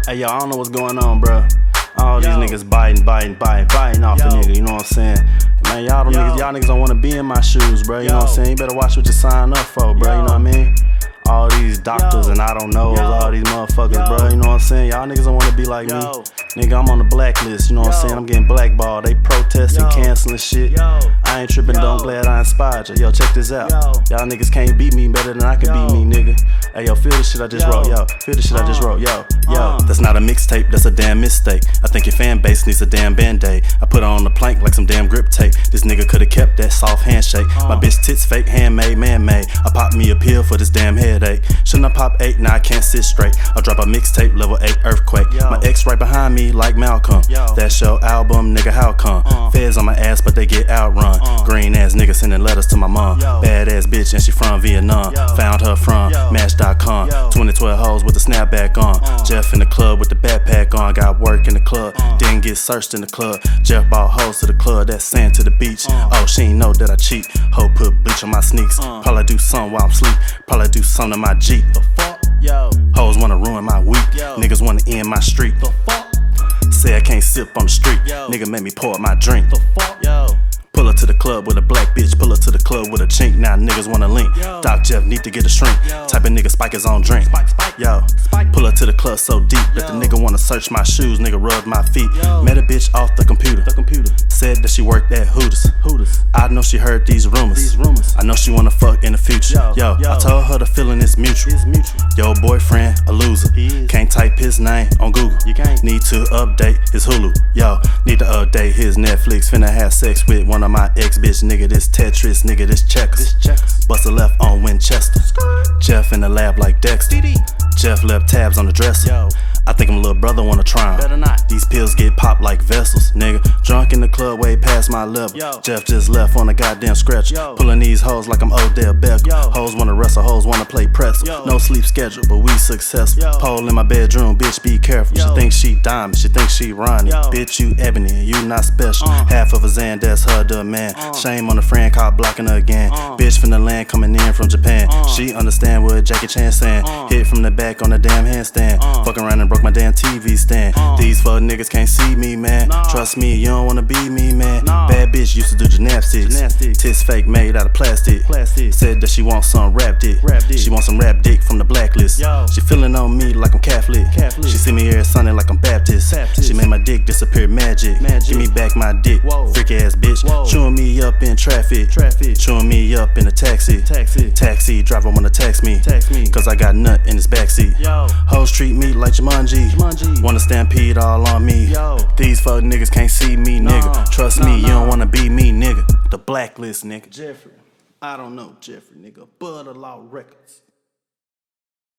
Hey, yo, I don't know what's going on, bro. All these niggas biting off the nigga, you know what I'm saying? Man, y'all niggas don't wanna be in my shoes, bro, you know what I'm saying? You better watch what you sign up for, bro, you know what I mean? All these doctors and I don't know, all these motherfuckers, bro, you know what I'm saying? Y'all niggas don't wanna be like me. Nigga, I'm on the blacklist, you know what I'm saying? I'm getting blackballed, they protesting, canceling shit. I ain't tripping, don't glad I inspired you. Yo, check this out. Y'all niggas can't beat me better than I can beat me, nigga. Hey, yo, feel the shit I just wrote, yo. Feel the shit I just wrote, yo. That's not a mixtape, that's a damn mistake. I think your fan base needs a damn band-aid. I put her on the plank like some damn grip tape. This nigga could've kept that soft handshake. My bitch tits fake, handmade, man-made. I pop me a pill for this damn headache. Shouldn't I pop 8? Now I can't sit straight. I'll drop a mixtape, level 8 earthquake. My ex right behind me like Malcolm. That's your album, nigga, how come? Feds on my ass, but they get outrun. Green ass nigga sending letters to my mom. Bad ass bitch, and she from Vietnam. Found her from Match.com. 2012 hoes with the snapback on. Jeff in the club with the backpack on. Got work in the club, didn't get searched in the club. Jeff bought hoes to the club, that's sand to the beach. Oh, she ain't know that I cheat. Hoe put bleach on my sneaks. Probably do something while I'm sleep. Probably do something to my Jeep. The fuck? Hoes wanna ruin my week. Niggas wanna end my streak. The fuck? Say I can't sip on the street. Nigga made me pour up my drink. The fuck? Pull up to the club with a black bitch, pull up to the club with a chink. Now niggas wanna link. Doc Jeff need to get a shrink. Type of nigga spike his own drink. Yo, pull up to the club so deep that the nigga wanna search my shoes, nigga rub my feet. Met a bitch off the computer. Said that she worked at Hooters. I know she heard these rumors. I know she wanna fuck in the future. Yo, I told her the feeling is mutual. Yo, boyfriend a loser. Can't type his name on Google. Need to update his Hulu. Yo, need to update his Netflix. Finna have sex with one of my ex bitch, nigga, this Tetris, nigga, this checkers. Bust a left on Winchester. Jeff in the lab like Dexter. Jeff left tabs on the dresser. I think my little brother wanna try 'em. Better not. These pills get popped like vessels, nigga. Drunk in the club way past my level. Jeff just left on a goddamn scratcher. Pulling these hoes like I'm Odell Beckham. Hoes wanna wrestle, hoes wanna play pretzel. No sleep schedule, but we successful. Pole in my bedroom, bitch, be careful. She thinks she diamond, she thinks she Ronnie. Bitch, you ebony, you not special. Half of a Zan, that's her demand. Shame on the friend caught blocking her again. Bitch from the land coming in from Japan. She understand what Jackie Chan saying. Hit from the back on the damn handstand. Fuck around and broke my damn TV stand. These fuck niggas can't see me, man. Trust me, you don't wanna be me, man. Bad bitch used to do gymnastics. Tits fake made out of plastic. Said that she wants some rap dick. She wants some rap dick from the blacklist. She feeling on me like I'm Catholic. She see me every Sunday like I'm Baptist. She made my dick disappear magic. Give me back my dick, freak ass bitch. Chewing me up in traffic. Chewing me up in a taxi. Taxi driver wanna text me. Cause I got nut in his backseat. Hoes treat me like Jumanji. Wanna stampede all on me. These fuck niggas can't see me, nigga. Trust me, you don't wanna be me, nigga. The blacklist, nigga. Jeffrey, I don't know, Jeffrey, nigga. Bud of Law Records.